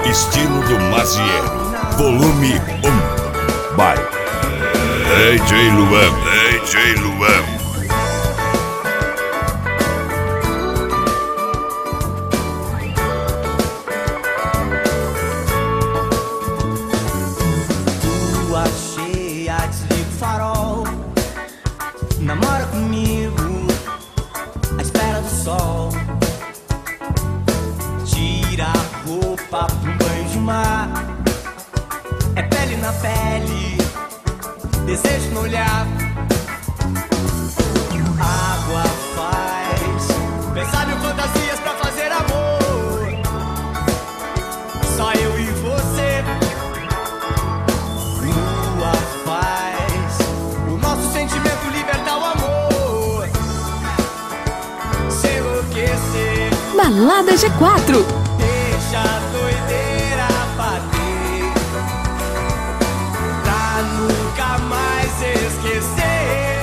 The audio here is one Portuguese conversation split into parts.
estilo do Mazieiro, volume 1, by DJ Luan, DJ Luan. Namora comigo à espera do sol. Tira a roupa pra um banho de mar. É pele na pele, desejo no olhar. Água faz pensar mil fantasias pra fazer amor. Só eu e você. Lua faz o nosso sentimento libertar o amor. Se enlouquecer. Balada G4. Deixa a doideira bater pra nunca mais esquecer.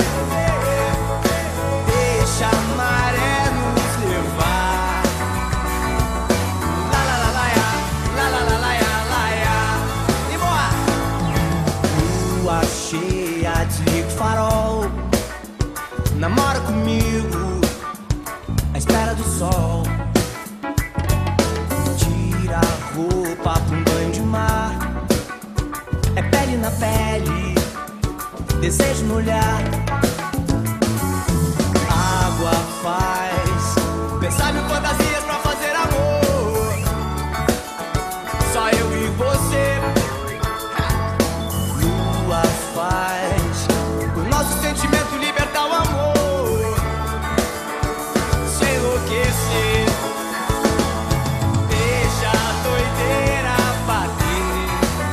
Deixa a maré nos levar. La la la la ya, la la la la ya, la ya. E boa! Lua cheia, desliga o farol. Namora comigo à espera do sol. Tira a roupa pra um banho de mar. É pele na pele, desejo no olhar. Água faz pensar mil fantasias pra fazer amor. Só eu e você. Lua faz o nosso sentimento libertar o amor. Se enlouquecer. Deixa a doideira bater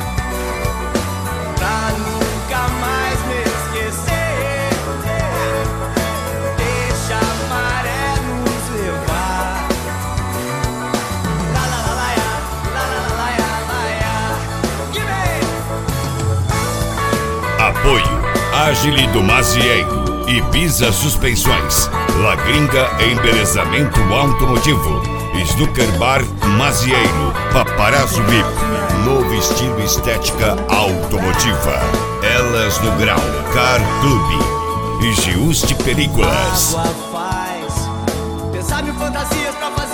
pra nunca mais me esquecer. Deixa a maré nos levar. La la la la ya, la la la la ya, la ya. Que vem! Apoio Agile do Mazieiro, Ibiza Suspensões, La Gringa Embelezamento Automotivo, Snooker Bar Mazieiro, Paparazzo VIP, novo estilo estética automotiva, Elas no Grau, Car Clube e Giusti Películas. Água faz pensar mil fantasias pra fazer